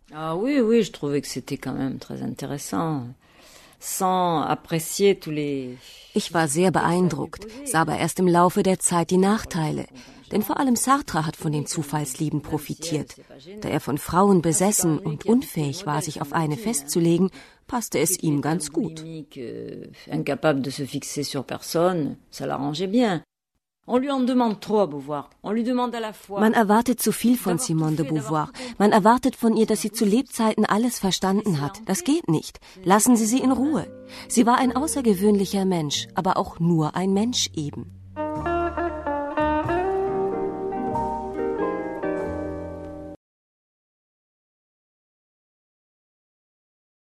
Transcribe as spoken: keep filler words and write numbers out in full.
Ah oui, oui, je trouvais que c'était quand même très intéressant. Sans apprécier tous les... Ich war sehr beeindruckt, sah aber erst im Laufe der Zeit die Nachteile. Denn vor allem Sartre hat von den Zufallslieben profitiert. Da er von Frauen besessen und unfähig war, sich auf eine festzulegen, passte es ihm ganz gut. Incapable de se fixer sur personne, ça l'arrangeait bien. Man erwartet zu viel von Simone de Beauvoir. Man erwartet von ihr, dass sie zu Lebzeiten alles verstanden hat. Das geht nicht. Lassen Sie sie in Ruhe. Sie war ein außergewöhnlicher Mensch, aber auch nur ein Mensch eben.